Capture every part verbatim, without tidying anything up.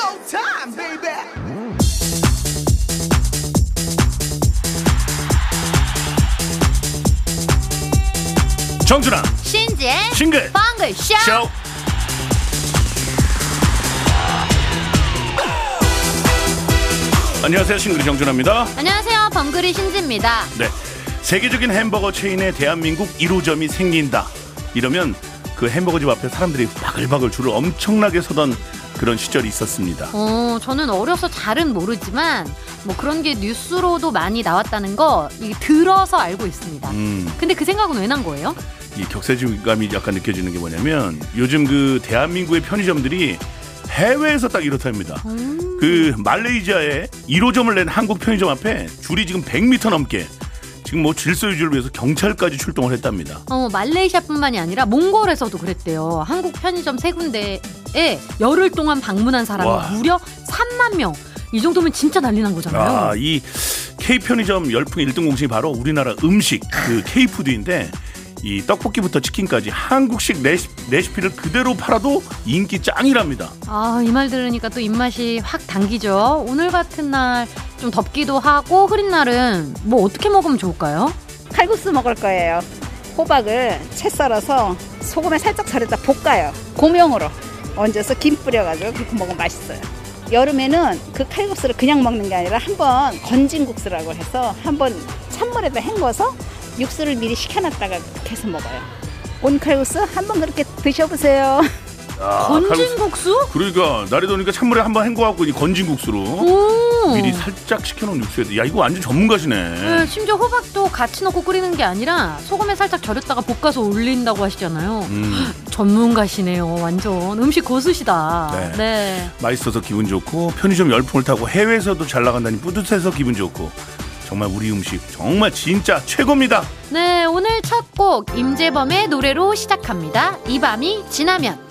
showtime, baby. 정준아 신지의 싱글 펑글 쇼. 쇼. 안녕하세요, 싱글이 정준하입니다. 안녕하세요, 벙글이 신지입니다. 네, 세계적인 햄버거 체인의 대한민국 일 호점이 생긴다 이러면 그 햄버거집 앞에 사람들이 바글바글 줄을 엄청나게 서던 그런 시절이 있었습니다. 어, 저는 어려서 잘은 모르지만 뭐 그런 게 뉴스로도 많이 나왔다는 거 이게 들어서 알고 있습니다. 음. 근데 그 생각은 왜 난 거예요? 이 격세지감이 약간 느껴지는 게 뭐냐면 요즘 그 대한민국의 편의점들이 해외에서 딱 이렇답니다. 음. 그 말레이시아에 일 호점을 낸 한국 편의점 앞에 줄이 지금 백 미터 넘게 지금 뭐 질서 유지를 위해서 경찰까지 출동을 했답니다. 어, 말레이시아뿐만이 아니라 몽골에서도 그랬대요. 한국 편의점 세 군데에 열흘 동안 방문한 사람이 와. 무려 삼만 명. 이 정도면 진짜 난리 난 거잖아요. 아, 이 K 편의점 열풍의 일 등 공신이 바로 우리나라 음식 그 K푸드인데 이 떡볶이부터 치킨까지 한국식 레시, 레시피를 그대로 팔아도 인기 짱이랍니다. 아, 이 말 들으니까 또 입맛이 확 당기죠. 오늘 같은 날 좀 덥기도 하고 흐린 날은 뭐 어떻게 먹으면 좋을까요? 칼국수 먹을 거예요. 호박을 채 썰어서 소금에 살짝 절여다 볶아요. 고명으로 얹어서 김 뿌려가지고 그렇게 먹으면 맛있어요. 여름에는 그 칼국수를 그냥 먹는 게 아니라 한번 건진국수라고 해서 한번 찬물에다 헹궈서 육수를 미리 식혀놨다가 그렇게 해서 먹어요. 온칼국수 한번 그렇게 드셔보세요. 아, 건진국수? 칼국수. 그러니까 날이 더우니까 찬물에 한번 헹궈갖고 이 건진국수로 오. 미리 살짝 식혀놓은 육수에. 야, 이거 완전 전문가시네. 네, 심지어 호박도 같이 넣고 끓이는 게 아니라 소금에 살짝 절였다가 볶아서 올린다고 하시잖아요. 음. 전문가시네요. 완전 음식 고수시다. 네. 네. 맛있어서 기분 좋고 편의점 열풍을 타고 해외에서도 잘 나간다니 뿌듯해서 기분 좋고 정말 우리 음식 정말 진짜 최고입니다. 네, 오늘 첫 곡 임재범의 노래로 시작합니다. 이 밤이 지나면.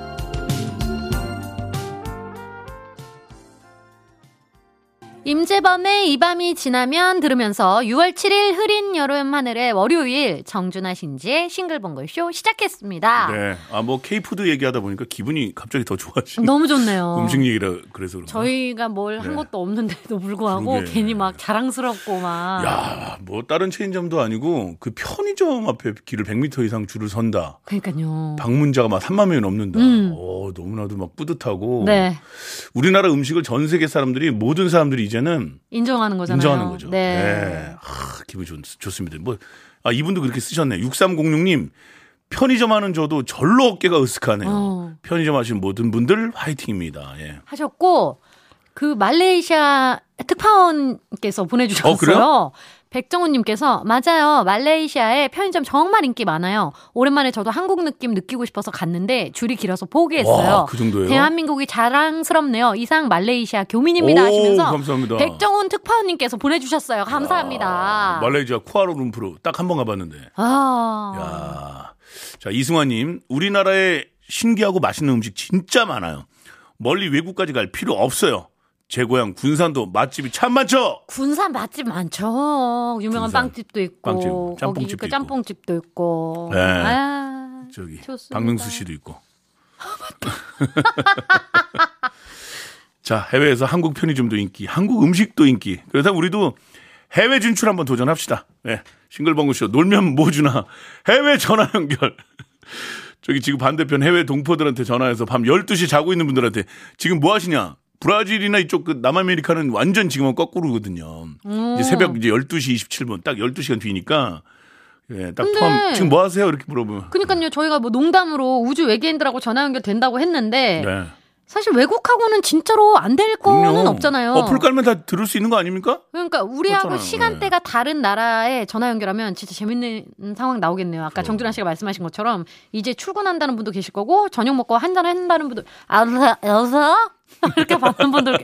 임재범의 이 밤이 지나면 들으면서 유월 칠일 흐린 여름 하늘의 월요일 정준하 신지의 싱글벙글쇼 시작했습니다. 네, 아 뭐 K푸드 얘기하다 보니까 기분이 갑자기 더 좋아지네. 너무 좋네요. 음식 얘기라 그래서 그런가? 저희가 뭘 한 네. 것도 없는데도 불구하고 그러게. 괜히 막 자랑스럽고 막. 야, 뭐 다른 체인점도 아니고 그 편의점 앞에 길을 백 미터 이상 줄을 선다. 그러니까요. 방문자가 막 삼만 명이 넘는다. 음. 오, 너무나도 막 뿌듯하고. 네. 우리나라 음식을 전 세계 사람들이 모든 사람들이 이제는 인정하는 거잖아요. 인정하는 거죠. 네. 네. 아, 기분 좋, 좋습니다. 뭐, 아, 이분도 그렇게 쓰셨네. 육삼공육님, 편의점 하는 저도 절로 어깨가 으쓱하네요. 어. 편의점 하시는 모든 분들 화이팅입니다. 예. 하셨고, 그 말레이시아 특파원께서 보내주셨어요. 어, 그래요? 백정훈님께서 맞아요. 말레이시아에 편의점 정말 인기 많아요. 오랜만에 저도 한국 느낌 느끼고 싶어서 갔는데 줄이 길어서 포기했어요. 와, 그 정도예요? 대한민국이 자랑스럽네요. 이상 말레이시아 교민입니다 오, 하시면서 감사합니다. 백정훈 특파원님께서 보내주셨어요. 감사합니다. 야, 말레이시아 쿠알라룸푸르 딱 한 번 가봤는데. 아. 야, 자 이승환님, 우리나라에 신기하고 맛있는 음식 진짜 많아요. 멀리 외국까지 갈 필요 없어요. 제 고향 군산도 맛집이 참 많죠. 군산 맛집 많죠. 유명한 군산. 빵집도 있고, 빵집, 짬뽕집도 거기 그 짬뽕집도 있고. 네. 아, 저기 좋습니다. 박명수 씨도 있고. 자, 해외에서 한국 편의점도 인기, 한국 음식도 인기. 그래서 우리도 해외 진출 한번 도전합시다. 네. 싱글벙글쇼 놀면 뭐 주나 해외 전화 연결. 저기 지금 반대편 해외 동포들한테 전화해서 밤 열두 시 자고 있는 분들한테 지금 뭐 하시냐? 브라질이나 이쪽 그 남아메리카는 완전 지금은 거꾸로거든요. 음. 이제 새벽 이제 열두 시 이십칠 분 딱 열두 시간 뒤니까 예, 딱 포함 지금 뭐 하세요? 이렇게 물어보면. 그러니까요. 저희가 뭐 농담으로 우주 외계인들하고 전화 연결 된다고 했는데 네. 사실 외국하고는 진짜로 안 될 거는 그럼요. 없잖아요. 어플 깔면 다 들을 수 있는 거 아닙니까? 그러니까 우리하고 그렇잖아요. 시간대가 네. 다른 나라에 전화 연결하면 진짜 재밌는 상황 나오겠네요. 아까 어. 정준하 씨가 말씀하신 것처럼 이제 출근한다는 분도 계실 거고 저녁 먹고 한잔 한다는 분도 아, 여서 이렇게 받는 분들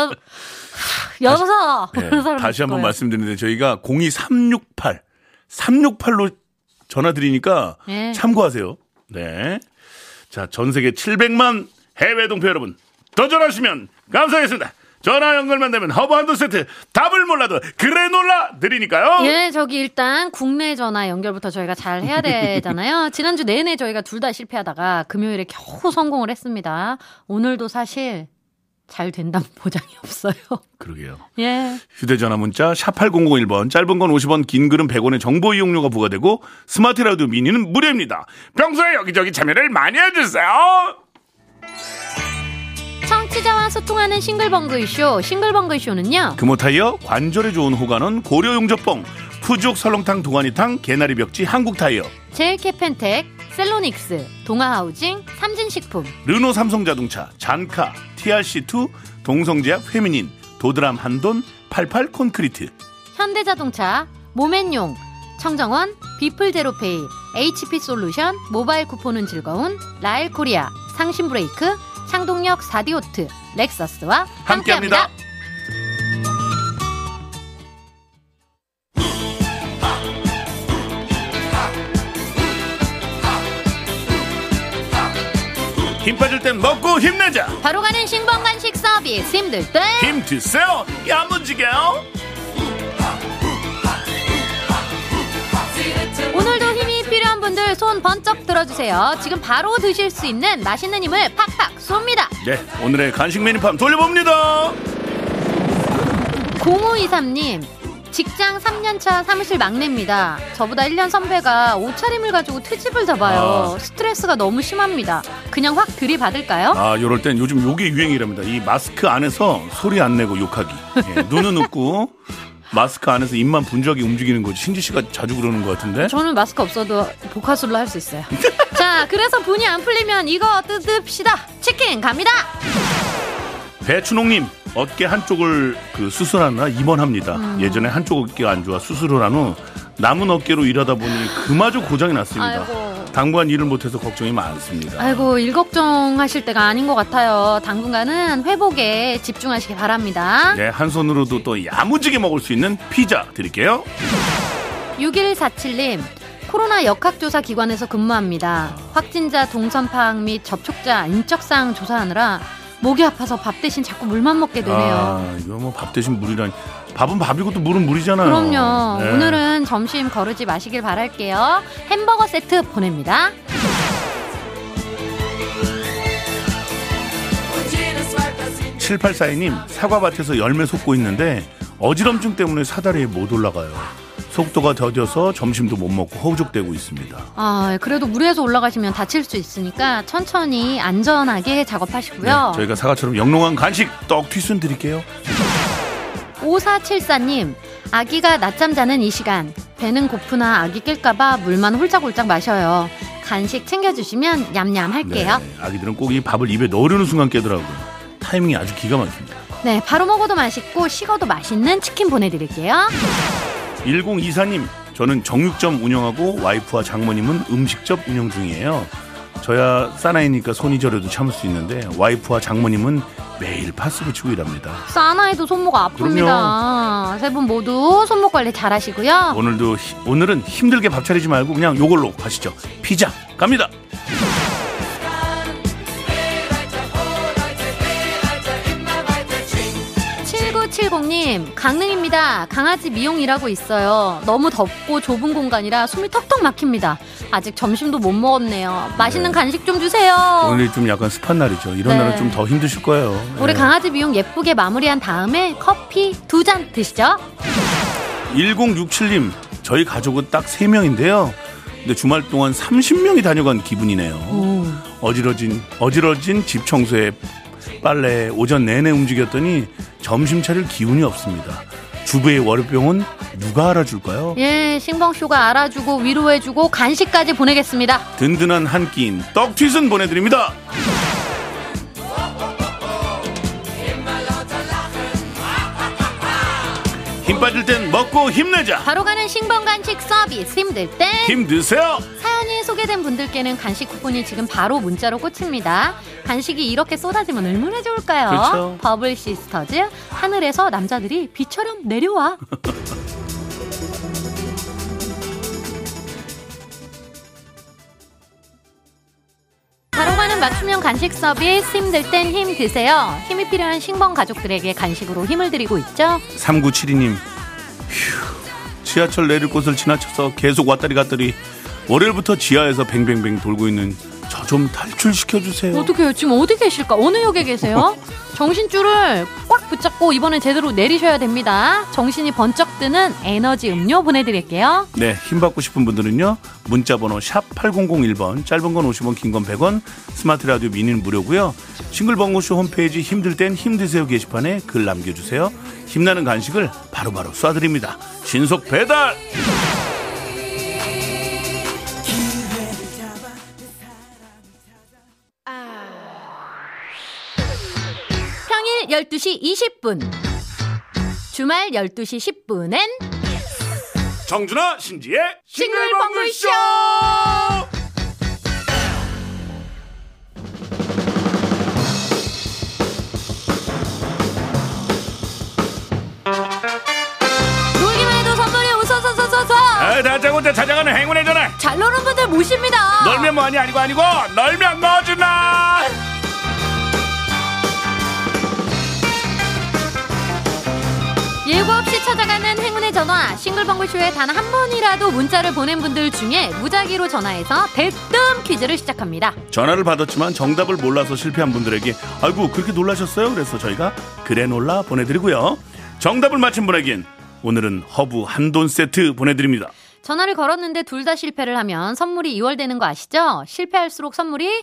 여서 다시, 네, 다시 한번 말씀드리는데 저희가 공이삼육팔 삼육팔로 전화 드리니까 네. 참고하세요. 네. 자, 전 세계 칠백만 해외 동포 여러분 더 전화하시면 감사하겠습니다. 전화 연결만 되면 허브 한두 세트 답을 몰라도 그래놀라 드리니까요. 예, 저기 일단 국내 전화 연결부터 저희가 잘 해야 되잖아요. 지난주 내내 저희가 둘 다 실패하다가 금요일에 겨우 성공을 했습니다. 오늘도 사실 잘 된다는 보장이 없어요. 그러게요. 예. 휴대전화 문자 샵 팔공공일 번, 짧은 건 오십 원, 긴 글은 백 원의 정보 이용료가 부과되고 스마트 라디오 미니는 무료입니다. 평소에 여기저기 참여를 많이 해주세요. 청취자와 소통하는 싱글벙글쇼. 싱글벙글쇼는요, 금호타이어, 관절에 좋은 호가는 고려용접봉, 푸죽 설렁탕 도가니탕 개나리 벽지 한국타이어, 제일캐펜텍, 셀로닉스, 동아하우징, 삼진식품, 르노 삼성자동차, 잔카, 티알씨투, 동성제약 페미닌, 도드람 한돈, 팔십팔 콘크리트, 현대자동차, 모멘용, 청정원, 비플제로페이, 에이치피솔루션, 모바일 쿠폰은 즐거운 라일코리아, 상신브레이크, 창동역 사디오트, 렉서스와 함께합니다. 함께합니다. 힘 빠질 땐 먹고 힘내자. 바로 가는 신번간식 서비스. 힘들 때 힘 드세요. 야무지게요. 오늘도 힘이 필요한 분들 손 번쩍 들어주세요. 지금 바로 드실 수 있는 맛있는 힘을 팍팍 쏩니다. 네, 오늘의 간식 메뉴판 돌려봅니다. 공오이삼 님, 직장 삼 년차 사무실 막내입니다. 저보다 일 년 선배가 옷차림을 가지고 트집을 잡아요. 아. 스트레스가 너무 심합니다. 그냥 확 들이받을까요? 아, 요럴 땐 요즘 요게 유행이랍니다. 이 마스크 안에서 소리 안 내고 욕하기. 예, 눈은 웃고 마스크 안에서 입만 분주하게 움직이는 거지. 신지 씨가 자주 그러는 것 같은데. 저는 마스크 없어도 복화술로 할 수 있어요. 자, 그래서 분이 안 풀리면 이거 뜯읍시다. 치킨 갑니다. 배춘홍님, 어깨 한쪽을 그 수술하느라 입원합니다. 음. 예전에 한쪽 어깨가 안 좋아 수술을 한 후 남은 어깨로 일하다 보니 그마저 고장이 났습니다. 아이고. 당분간 일을 못해서 걱정이 많습니다. 아이고, 일 걱정하실 때가 아닌 것 같아요. 당분간은 회복에 집중하시기 바랍니다. 네, 한 손으로도 또 야무지게 먹을 수 있는 피자 드릴게요. 육일사칠 님, 코로나 역학조사 기관에서 근무합니다. 확진자 동선 파악 및 접촉자 인적사항 조사하느라 목이 아파서 밥 대신 자꾸 물만 먹게 되네요. 아, 이거 뭐 밥 대신 물이라니. 밥은 밥이고 또 물은 물이잖아요. 그럼요. 네. 오늘은 점심 거르지 마시길 바랄게요. 햄버거 세트 보냅니다. 칠팔사이 님, 사과밭에서 열매 솟고 있는데 어지럼증 때문에 사다리에 못 올라가요. 속도가 더뎌서 점심도 못 먹고 허우적대고 있습니다. 아, 그래도 무리해서 올라가시면 다칠 수 있으니까 천천히 안전하게 작업하시고요. 네, 저희가 사과처럼 영롱한 간식 떡 튀순 드릴게요. 오사칠사 님, 아기가 낮잠 자는 이 시간 배는 고프나 아기 깰까봐 물만 홀짝홀짝 마셔요. 간식 챙겨주시면 얌얌 할게요. 네, 아기들은 꼭 이 밥을 입에 넣으려는 순간 깨더라고요. 타이밍이 아주 기가 막힙니다. 네, 바로 먹어도 맛있고 식어도 맛있는 치킨 보내드릴게요. 일공이사 님, 저는 정육점 운영하고 와이프와 장모님은 음식점 운영 중이에요. 저야 사나이니까 손이 저려도 참을 수 있는데 와이프와 장모님은 매일 파스 붙이고 일합니다. 사나이도 손목 아픕니다. 세 분 모두 손목 관리 잘 하시고요. 오늘도 오늘은 힘들게 밥 차리지 말고 그냥 요걸로 가시죠. 피자 갑니다. 칠구칠공 님, 강릉입니다. 강아지 미용 일하고 있어요. 너무 덥고 좁은 공간이라 숨이 턱턱 막힙니다. 아직 점심도 못 먹었네요. 맛있는 네. 간식 좀 주세요. 오늘이 좀 약간 습한 날이죠. 이런 네. 날은 좀 더 힘드실 거예요. 우리 네. 강아지 미용 예쁘게 마무리한 다음에 커피 두 잔 드시죠. 일공육칠 님, 저희 가족은 딱 세 명인데요. 근데 주말 동안 삼십 명이 다녀간 기분이네요. 오. 어지러진 어지러진 집 청소에 빨래 오전 내내 움직였더니 점심 차릴 기운이 없습니다. 주부의 월요병은 누가 알아줄까요? 예, 싱벙쇼가 알아주고 위로해주고 간식까지 보내겠습니다. 든든한 한 끼인 떡튀순 보내드립니다. 힘 빠질 땐 먹고 힘내자. 바로 가는 싱벙간식 서비스. 힘들 땐 힘드세요. 사연이 소개된 분들께는 간식 쿠폰이 지금 바로 문자로 꽂힙니다. 간식이 이렇게 쏟아지면 얼마나 좋을까요? 그렇죠. 버블 시스터즈, 하늘에서 남자들이 비처럼 내려와. 바로 가는 맞춤형 간식 서비스. 힘들 땐 힘 드세요. 힘이 필요한 싱벙 가족들에게 간식으로 힘을 드리고 있죠. 삼구칠이 님, 휴, 지하철 내릴 곳을 지나쳐서 계속 왔다리 갔다리 월요일부터 지하에서 뱅뱅뱅 돌고 있는 저 좀 탈출시켜주세요. 어떡해요? 지금 어디 계실까? 어느 역에 계세요? 정신줄을 꽉 붙잡고 이번엔 제대로 내리셔야 됩니다. 정신이 번쩍 드는 에너지 음료 보내드릴게요. 네, 힘받고 싶은 분들은요. 문자번호 샵 팔공공일 번, 짧은 건 오십 원, 긴 건 백 원, 스마트 라디오 미니는 무료고요. 싱글벙글쇼 홈페이지 힘들 땐 힘드세요 게시판에 글 남겨주세요. 힘나는 간식을 바로바로 쏴드립니다. 신속 배달! 평일 열두 시 이십 분, 주말 열두 시 십 분엔 정준하 신지의 싱글벙글쇼! 놀기만 해도 선물이 우서서서서서 아, 다짜고짜 찾아가는 행운의 전화. 잘 노는 분들 모십니다. 널면 뭐하니 아니고 아니고 널면 넣어주나. 예고 없이 찾아가는 행운의 전화, 싱글벙글쇼에 단 한 번이라도 문자를 보낸 분들 중에 무작위로 전화해서 대뜸 퀴즈를 시작합니다. 전화를 받았지만 정답을 몰라서 실패한 분들에게 아이고 그렇게 놀라셨어요? 그래서 저희가 그래놀라 보내드리고요. 정답을 맞힌 분에겐 오늘은 허브 한돈 세트 보내드립니다. 전화를 걸었는데 둘 다 실패를 하면 선물이 이월되는 거 아시죠? 실패할수록 선물이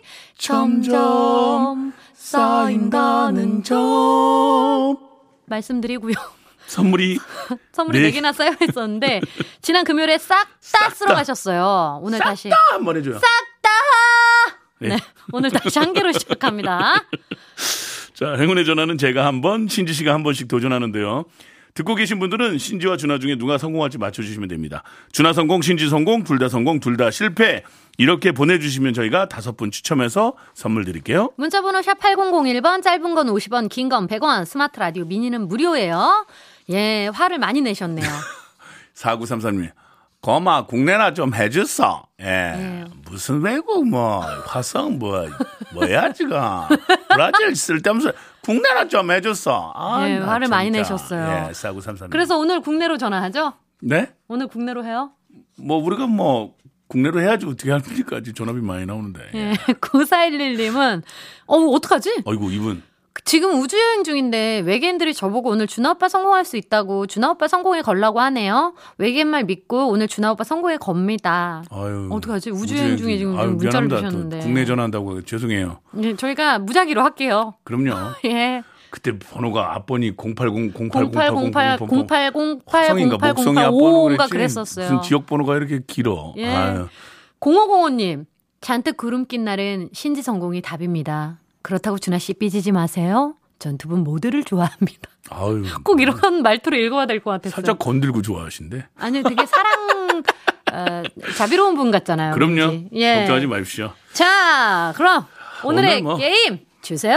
점점 쌓인다는 점 말씀드리고요. 선물이 선물이 네. 네 개나 쌓여 있었는데 지난 금요일에 싹 다 쓸어 가셨어요. 오늘 싹 다시 다 한번 해줘요. 싹 다. 네. 네, 오늘 다시 한 개로 시작합니다. 자, 행운의 전화는 제가 한 번, 신지 씨가 한 번씩 도전하는데요. 듣고 계신 분들은 신지와 준하 중에 누가 성공할지 맞춰주시면 됩니다. 준하 성공, 신지 성공, 둘 다 성공, 둘 다 실패. 이렇게 보내주시면 저희가 다섯 분 추첨해서 선물 드릴게요. 문자번호 샵 팔공공일 번, 짧은 건 오십 원, 긴 건 백 원, 스마트 라디오 미니는 무료예요. 예, 화를 많이 내셨네요. 사구삼삼 님, 고마, 국내나 좀 해줬어. 예. 예. 무슨 외국 뭐, 화성 뭐, 뭐야, 지금. 브라질 쓸데없어. 국내나 좀 해줬어. 아, 예, 나 화를 많이 진짜. 내셨어요. 예, 사구삼삼 님. 그래서 오늘 국내로 전화하죠? 네? 오늘 국내로 해요? 뭐, 우리가 뭐, 국내로 해야지 어떻게 합니까? 전화비 많이 나오는데. 예. 구사일일 님은, 어우, 어떡하지? 아이고, 이분. 지금 우주여행 중인데 외계인들이 저보고 오늘 준하 오빠 성공할 수 있다고 준하 오빠 성공에 걸라고 하네요. 외계인 말 믿고 오늘 준하 오빠 성공에 겁니다. 아유, 어떡하지? 우주여행 중에 지금 아유, 문자를 미안합니다. 주셨는데. 또 국내 전화한다고 죄송해요. 예, 저희가 무작위로 할게요. 그럼요. 예. 그때 번호가 앞번이 공팔공 공팔 공팔 공팔 공팔 성인가 공팔 목성이 공팔 앞번호 오가 그랬지. 그랬었어요. 무슨 지역 번호가 이렇게 길어. 예. 아유. 공오공오 님, 잔뜩 구름 낀 날은 신지 성공이 답입니다. 그렇다고 준하 씨 삐지지 마세요. 전 두 분 모두를 좋아합니다. 아유. 꼭 이런 말투로 읽어야 될 것 같았어요. 살짝 건들고 좋아하신데. 아니요, 되게 사랑 어, 자비로운 분 같잖아요. 그럼요. 왠지. 예. 걱정하지 마십시오. 자, 그럼 오늘의 오늘 뭐. 게임 주세요.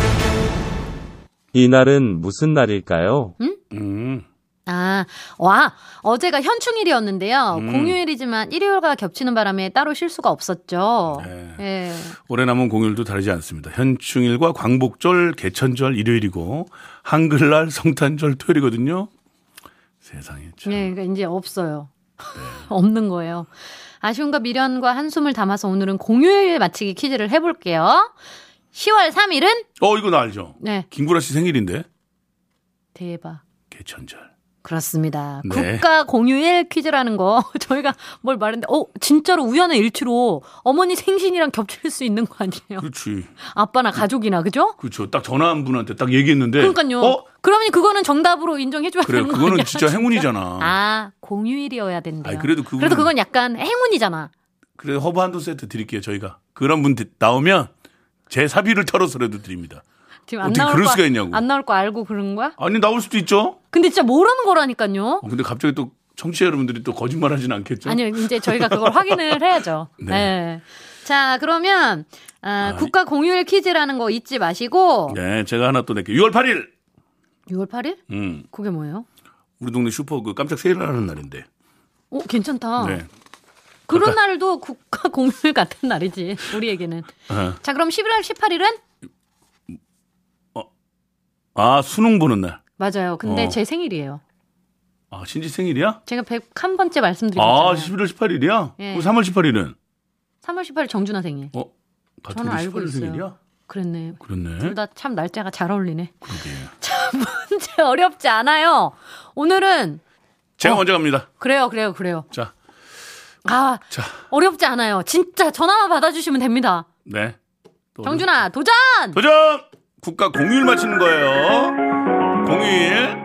이날은 무슨 날일까요? 음. 아, 와, 어제가 현충일이었는데요. 음. 공휴일이지만 일요일과 겹치는 바람에 따로 쉴 수가 없었죠. 네. 예. 올해 남은 공휴일도 다르지 않습니다. 현충일과 광복절, 개천절 일요일이고 한글날 성탄절 토요일이거든요. 세상에 참. 예, 그러니까 이제 없어요. 없는 거예요. 아쉬움과 미련과 한숨을 담아서 오늘은 공휴일 맞히기 퀴즈를 해볼게요. 시월 삼 일은? 어, 이거 나 알죠? 네. 김구라 씨 생일인데. 대박. 개천절. 그렇습니다. 네. 국가 공휴일 퀴즈라는 거 저희가 뭘 말했는데 어 진짜로 우연의 일치로 어머니 생신이랑 겹칠 수 있는 거 아니에요? 그렇지. 아빠나 가족이나 그죠? 그렇죠. 딱 전화한 분한테 딱 얘기했는데. 그러니까요. 어? 그러면 그거는 정답으로 인정해줘야 그래, 되는 거 그거는 아니야? 진짜 행운이잖아. 아 공휴일이어야 된대요. 아니, 그래도 그거는- 그래도 그건 약간 행운이잖아. 그래 허브 한도 세트 드릴게요. 저희가 그런 분 나오면 제 사비를 털어서라도 드립니다. 지금 안 어떻게 나올 그럴 거, 수가 있냐고. 안 나올 거 알고 그런 거야? 아니 나올 수도 있죠. 근데 진짜 모르는 거라니까요. 어, 근데 갑자기 또 청취자 여러분들이 또 거짓말하지는 않겠죠? 아니요, 이제 저희가 그걸 확인을 해야죠. 네. 네. 자, 그러면 아, 국가 공휴일 퀴즈라는 거 잊지 마시고. 네, 제가 하나 또 낼게요. 유월 팔 일. 유월 팔 일? 음, 그게 뭐예요? 우리 동네 슈퍼 그 깜짝 세일을 하는 날인데. 오, 괜찮다. 네. 그런 그러니까- 날도 국가 공휴일 같은 날이지, 우리에게는. 어. 자, 그럼 십일월 십팔 일은? 아 수능 보는 날. 맞아요. 근데 어. 제 생일이에요. 아 신지 생일이야? 제가 백일 번째 말씀드렸잖아요. 아 십일월 십팔 일이야? 예. 그럼 삼월 십팔 일은? 삼월 십팔 일 정준하 생일. 어? 같은 저는 게 알고 십팔 일 있어요. 생일이야? 그랬네. 그렇네. 둘 다 참 날짜가 잘 어울리네. 그러게. 자, 문제 어렵지 않아요. 오늘은 제가 어. 먼저 갑니다. 그래요, 그래요, 그래요. 자, 아, 자, 어렵지 않아요. 진짜 전화만 받아주시면 됩니다. 네. 또 정준아, 도전! 도전! 국가 공휴일 맞히는 거예요. 공휴일.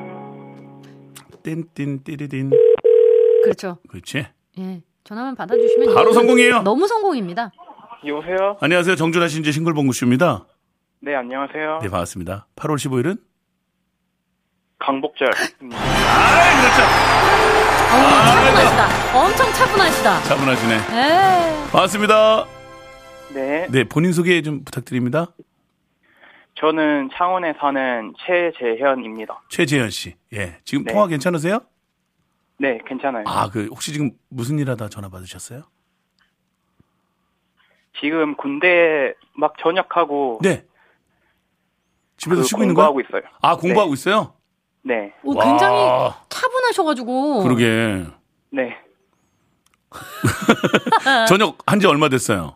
띵띵 띠리딘. 그렇죠. 그렇지. 예, 전화만 받아주시면 바로 성공이에요. 너무 성공입니다. 여보세요? 안녕하세요. 정준하 씨 이제 싱글벙글 쇼입니다. 네, 안녕하세요. 네, 반갑습니다. 팔월 십오일은 강복절입니다. 아, 그렇죠. 어, 차분하시다. 엄청 차분하시다. 차분하시네. 에 반갑습니다. 네, 네, 본인 소개 좀 부탁드립니다. 저는 창원에 사는 최재현입니다. 최재현 씨. 예. 지금 네. 통화 괜찮으세요? 네, 괜찮아요. 아, 그 혹시 지금 무슨 일 하다 전화 받으셨어요? 지금 군대 막 전역하고 네. 집에서 그 쉬고 있는 거야? 공부하고 있어요. 아, 공부하고 있어요? 네, 오, 와. 굉장히 차분하셔가지고. 그러게. 네. 전역 한 지 얼마 됐어요?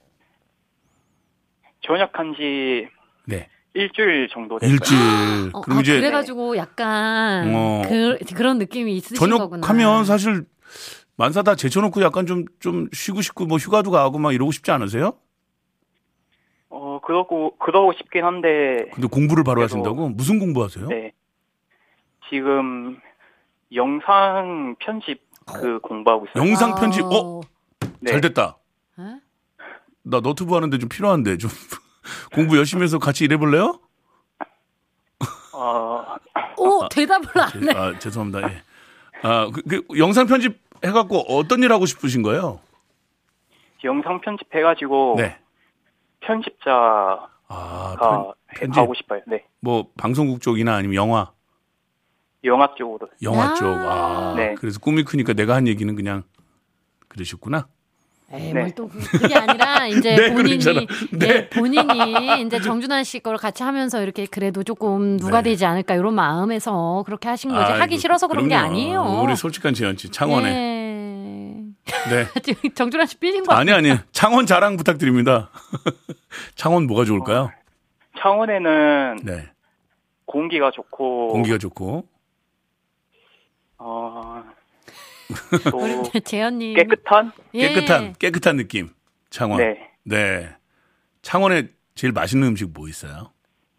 전역한 지 네. 일주일 정도 됐어요. 일주일. 어, 그럼 아, 이제 그래가지고 약간 어. 그, 그런 느낌이 있으신 거구나. 전역하면 사실 만사 다 제쳐놓고 약간 좀, 좀 쉬고 싶고 뭐 휴가도 가고 막 이러고 싶지 않으세요? 어, 그러고, 그러고 싶긴 한데, 근데 공부를 바로 그래도- 하신다고? 무슨 공부 하세요? 네. 지금 영상 편집 그 공부하고 있어요. 영상 편집, 어? 네. 잘 됐다. 에? 나 너튜브 하는데 좀 필요한데 좀 공부 열심히 해서 같이 일해볼래요? 어, 오, 대답을 안 해. 아, 죄송합니다. 예. 아, 그, 그 영상 편집 해갖고 어떤 일 하고 싶으신 거예요? 영상 편집해가지고, 네. 편집자가 아, 편, 편집. 하고 싶어요. 네. 뭐 방송국 쪽이나 아니면 영화, 영화 쪽으로. 영화 아. 쪽. 아, 네. 그래서 꿈이 크니까 내가 한 얘기는 그냥 그러셨구나. 에이, 네. 뭘 또 그- 그게 아니라 이제 네, 본인이 그러잖아. 네. 예, 본인이 이제 정준하 씨 걸 같이 하면서 이렇게 그래도 조금 누가 네. 되지 않을까 이런 마음에서 그렇게 하신 거지. 아이고, 하기 싫어서 그런 게 그럼요. 아니에요. 우리 솔직한 재현 씨, 창원에. 예. 네. 지금 정준하 씨 삐진 거 아니 아니, 창원 자랑 부탁드립니다. 창원 뭐가 좋을까요? 창원에는 네. 공기가 좋고, 공기가 좋고. 어, 또 우리 재현님 깨끗한? 예. 깨끗한 깨끗한 느낌. 창원. 네. 네. 창원에 제일 맛있는 음식 뭐 있어요?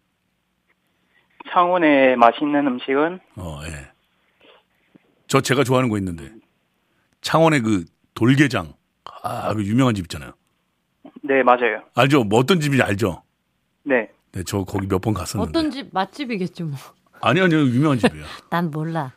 창원의 맛있는 음식은 어, 예. 저 제가 좋아하는 거 있는데. 창원의 그 돌게장. 아, 그 유명한 집 있잖아요. 네, 맞아요. 알죠? 뭐 어떤 집인지 알죠? 네. 네, 저 거기 몇 번 갔었는데. 어떤 집 맛집이겠죠 뭐. 아니 아니요, 유명한 집이에요. 난 몰라.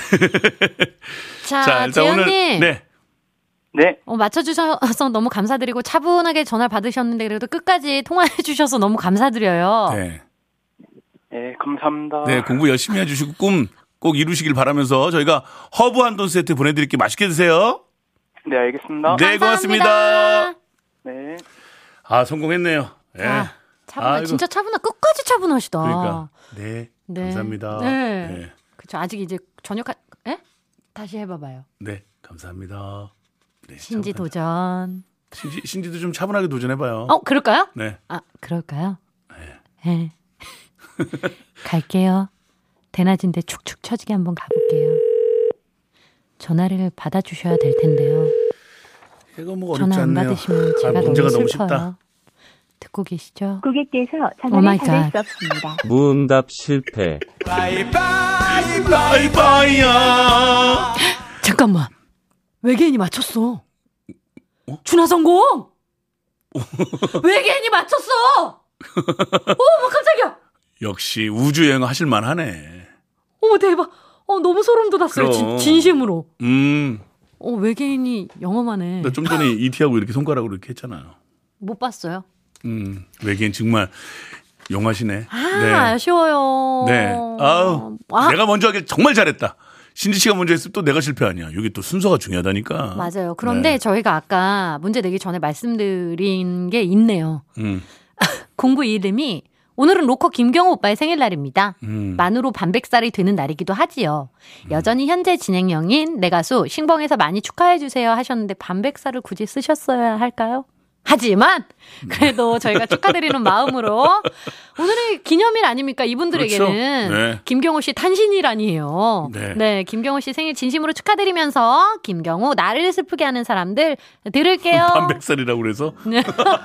자, 자, 일단 재현님. 오늘 네. 네. 어, 맞춰주셔서 너무 감사드리고 차분하게 전화를 받으셨는데 그래도 끝까지 통화해주셔서 너무 감사드려요. 네. 네, 감사합니다. 네, 공부 열심히 해 주시고 꿈 꼭 이루시길 바라면서 저희가 허브 한돈 세트 보내 드릴게요. 맛있게 드세요. 네, 알겠습니다. 네, 고맙습니다. 감사합니다. 네. 아, 성공했네요. 예. 아, 차분하, 아이고. 진짜 차분하, 끝까지 차분하시다. 그러니까. 네. 네. 감사합니다. 네. 네. 그쵸, 아직 이제 전역한, 에? 다시 해봐봐요. 네, 감사합니다. 네, 신지 차분하게. 도전. 신지, 신지도 좀 차분하게 도전해봐요. 어, 그럴까요? 네. 아, 그럴까요? 네. 갈게요. 대낮인데 축축 처지게 한번 가볼게요. 전화를 받아주셔야 될 텐데요. 이거 뭐 어렵지 전화 안 않네요. 받으시면 제가 아, 문제가 너무 너무 슬퍼요. 쉽다. 듣고 계시죠? 고객께서 Oh my 전화를 God. 받을 수 없습니다. 무응답 실패. 바이바이야. 잠깐만. 외계인이 맞췄어. 준하 성공! 외계인이 맞췄어! 어머, 깜짝이야! 역시 우주여행 하실 만하네. 어머, 대박. 어, 너무 소름 돋았어요. 그럼. 진, 진심으로. 음, 어, 외계인이 영어만 해. 나 좀 전에 이티하고 이렇게 손가락으로 이렇게 했잖아요. 못 봤어요. 음, 외계인 정말 용하시네. 아, 네. 아쉬워요. 네. 아우, 아, 내가 먼저 하길 정말 잘했다. 신지 씨가 먼저 했으면 또 내가 실패 아니야. 여기 또 순서가 중요하다니까. 맞아요. 그런데 네. 저희가 아까 문제 내기 전에 말씀드린 게 있네요. 음, 공부 이름이 오늘은 로커 김경호 오빠의 생일날입니다. 음. 만으로 반백살이 되는 날이기도 하지요. 여전히 현재 진행형인 내 가수 신봉에서 많이 축하해 주세요 하셨는데 반백살을 굳이 쓰셨어야 할까요? 하지만 그래도 저희가 축하드리는 마음으로 오늘의 기념일 아닙니까? 이분들에게는 그렇죠. 네. 김경호 씨 탄신일아니에요. 네. 네, 김경호 씨 생일 진심으로 축하드리면서 김경호 나를 슬프게 하는 사람들 들을게요. 반백살이라고 그래서. 네.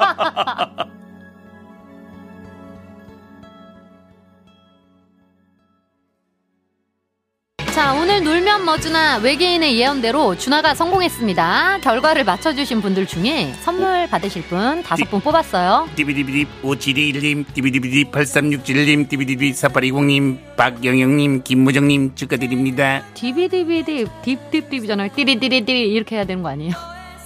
자, 오늘 놀면 뭐주나 외계인의 예언대로 준하가 성공했습니다. 결과를 맞춰주신 분들 중에 선물 받으실 분 다섯 분 뽑았어요. 디비디비디 오칠이일님, 디비디비디 팔삼육칠님, 디비디비 사팔이공님, 박영영님, 김무정님 축하드립니다. 디비디비디 딥딥딥이잖아요. 띠리띠리띠리 이렇게 해야 되는 거 아니에요?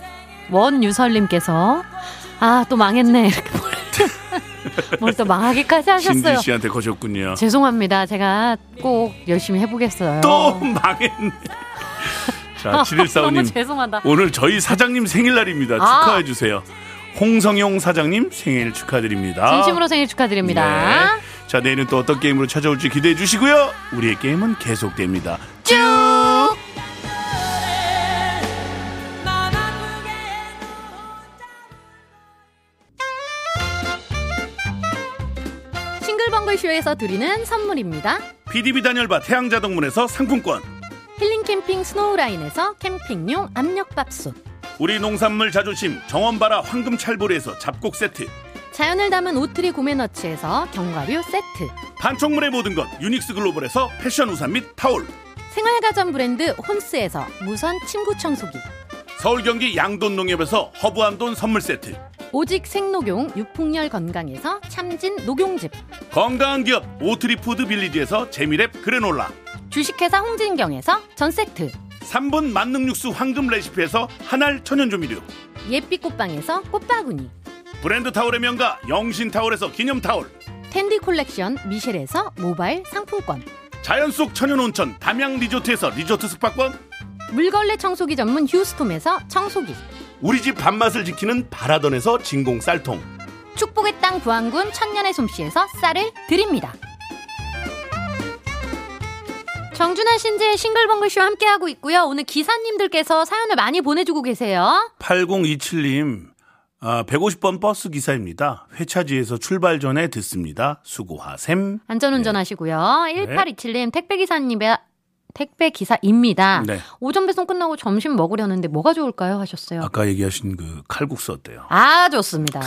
원유설님께서 아, 또 망했네 이렇게 뭘 또 망하기까지 하셨어요. 신지 씨한테 거셨군요. 죄송합니다. 제가 꼭 열심히 해보겠어요. 또 망했네. 자, 칠일사오님. 너무 죄송하다. 오늘 저희 사장님 생일날입니다. 아. 축하해주세요. 홍성용 사장님 생일 축하드립니다. 진심으로 생일 축하드립니다. 네. 자, 내일은 또 어떤 게임으로 찾아올지 기대해 주시고요. 우리의 게임은 계속됩니다. 쭉! 싱글벙글쇼에서 드리는 선물입니다. 비디비 단열바 태양자동문에서 상품권, 힐링 캠핑 스노우라인에서 캠핑용 압력밥솥, 우리 농산물 자존심 정원바라 황금찰보리에서 잡곡 세트, 자연을 담은 오트리 고메너츠에서 견과류 세트, 판촉물의 모든 것 유닉스 글로벌에서 패션 우산 및 타올, 생활가전 브랜드 혼스에서 무선 침구 청소기, 서울 경기 양돈 농협에서 허브한돈 선물 세트, 오직 생녹용 유풍열 건강에서 참진 녹용즙, 건강한 기업 오트리푸드 빌리지에서 재미랩 그래놀라, 주식회사 홍진경에서 전세트, 삼 분 만능 육수 황금 레시피에서 한알 천연조미료, 예빛 꽃방에서 꽃바구니, 브랜드 타올의 명가 영신 타올에서 기념 타올, 텐디 콜렉션 미셸에서 모바일 상품권, 자연 속 천연 온천 담양 리조트에서 리조트 숙박권, 물걸레 청소기 전문 휴스톰에서 청소기, 우리 집 밥맛을 지키는 바라던에서 진공 쌀통, 축복의 땅 부안군 천년의 솜씨에서 쌀을 드립니다. 정준하 신재의 싱글벙글쇼 함께하고 있고요. 오늘 기사님들께서 사연을 많이 보내주고 계세요. 팔공이칠님 아, 백오십 번 버스 기사입니다. 회차지에서 출발 전에 듣습니다. 수고하셈. 안전운전 하시고요. 일팔이칠님 택배기사님의 택배기사입니다. 네. 오전 배송 끝나고 점심 먹으려는데 뭐가 좋을까요? 하셨어요. 아까 얘기하신 그 칼국수 어때요? 아, 좋습니다.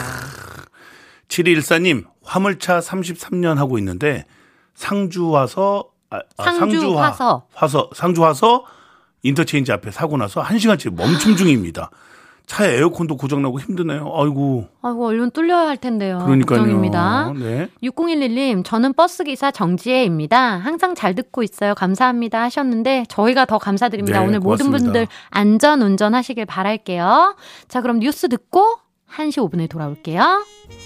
칠이일사님 화물차 삼십삼 년 하고 있는데 상주 와서 아, 아, 상주 화서. 화서 상주 와서 인터체인지 앞에 사고 나서 한 시간째 멈춤 중입니다. 차에 에어컨도 고장나고 힘드네요. 아이고. 아이고, 얼른 뚫려야 할 텐데요. 그러니까요. 걱정입니다. 네. 육공일일님 저는 버스기사 정지혜입니다. 항상 잘 듣고 있어요. 감사합니다 하셨는데 저희가 더 감사드립니다. 네, 오늘 고맙습니다. 모든 분들 안전운전 하시길 바랄게요. 자, 그럼 뉴스 듣고 한 시 오 분에 돌아올게요.